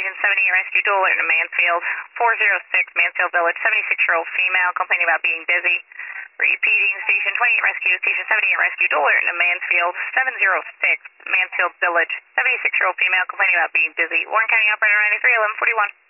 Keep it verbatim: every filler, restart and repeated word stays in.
Station seventy-eight Rescue Dual Alert in Mansfield. four oh six Mansfield Village, seventy-six-year-old female complaining about being dizzy. Repeating, Station twenty-eight Rescue, Station seventy-eight Rescue Dual Alert in Mansfield. seven oh six Mansfield Village, seventy-six-year-old female complaining about being dizzy. Warren County Operator ninety-three, eleven forty-one.